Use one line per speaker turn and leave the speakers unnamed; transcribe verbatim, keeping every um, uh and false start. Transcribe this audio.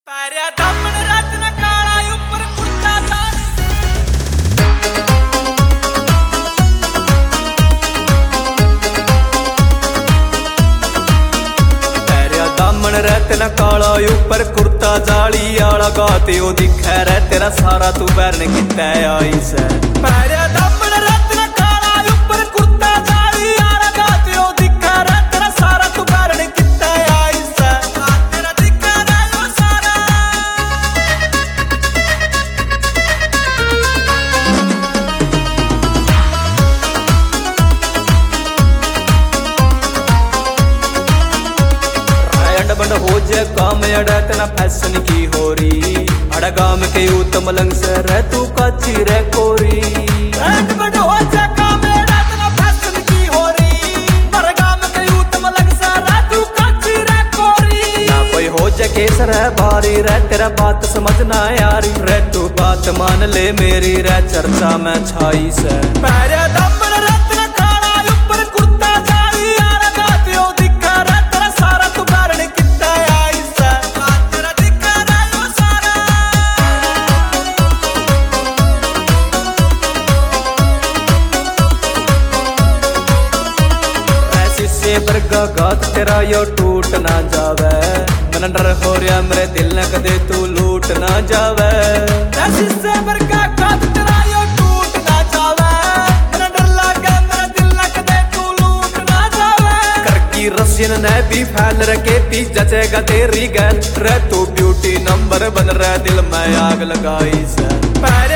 pariah दामन रत्न काला ऊपर कुर्ता जाली पैरिया दामन रत्न काला ऊपर कुर्ता जाली आला गाते ओ दिखै रे तेरा सारा तू बैरन कित्ता आई से पैरिया दामन रत्न काला ऊपर कुर्ता जाली आला गाते ओ दिखै रे तेरा सारा तू बैरन कित्ता आई से तेरा दिखै रे ओ सारा बंड हो जे काम अड़ा तना फैशन की हो रही अड़ा गाम के उत्तम लंग से रह तू काची रे कोरी बंड हो जे काम अड़ा तना फैशन की हो रही अड़ा गाम के उत्तम लंग से रह तू काची रे कोरी ना कोई हो जे केस रह भारी रे तेरा बात समझना यारी रे तू बात मान ले मेरी रे चर्चा में छाई से पैरे दम्बल रत्न काला ऊपर कुर्ता जाली यार गाते ओ दिखा रे तेरा सारा तू बैरन बरगा गात तेरा यो टूट ना जावे मन डर हो रहा मेरे दिल न कदे तू लूट ना जावे से बरगा गात तेरा यो टूट ना जावे मन डर लागे मेरे दिल न कदे तू लूट ना जावे कर की रसियन ने भी फैल रखे पी जचेगा तेरी गैल रे तू ब्यूटी नंबर बन रहा दिल में आग लगाई से पैरे